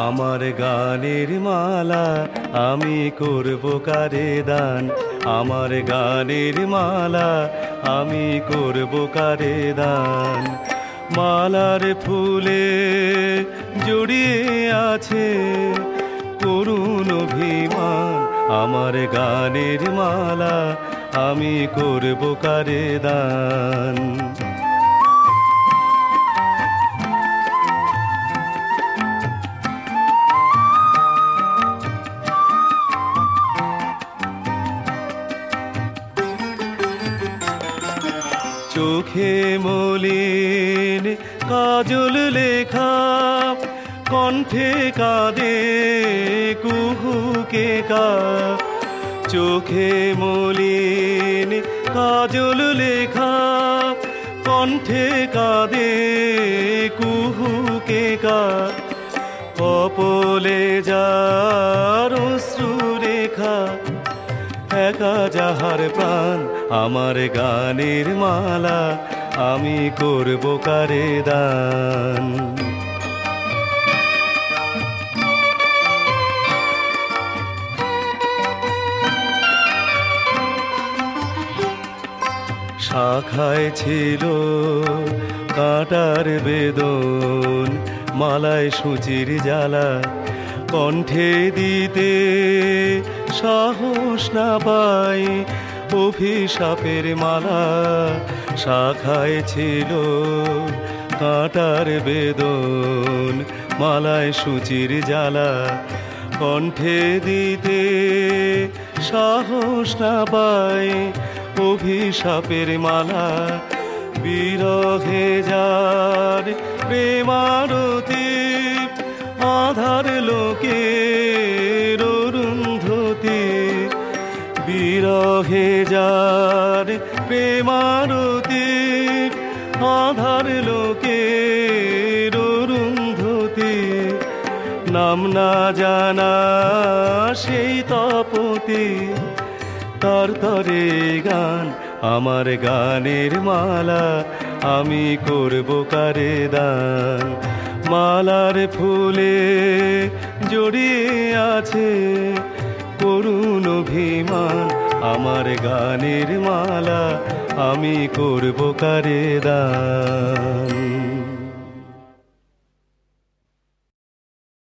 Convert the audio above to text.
আমার গানের মালা আমি করব কারে দান, আমার গানের মালা আমি করব কারে দান। মালার ফুলে জড়িয়ে আছে করুণ অভিমান, আমার গানের মালা আমি করব কারে দান। চোখে মলিন কাজল লেখা, কণ্ঠে কাঁদে কুহুকে কা। চোখে মলিন কাজল লেখা, কণ্ঠে কাঁদে কুহুকে কা। কপলে যার অশ্রু রেখা, একা যাহার প্রাণ, আমার গানের মালা আমি করব কারে দান। শাখায় ছিল কাঁটার বেদন, মালায় সূচির জ্বালা, কণ্ঠে দিতে সাহস না পাই অভিশাপের মালা। শাখায় ছিল কাঁটার বেদন, মালায় সূচির জ্বালা, কণ্ঠে দিতে সাহস না পাই অভিশাপের মালা। বিরহে যার প্রেমারতি, আধার লোকের অরুন্ধতি। বিরহে যার প্রেমারতি, আধার লোকের অরুন্ধতি। নাম না জানা সেই তপতি, তার তরে গান, আমার গানের মালা আমি করব কারে দান। মালার ফুলে জড়িয়ে আছে করুণ অভিমান, আমার গানের মালা আমি করব কারে দান।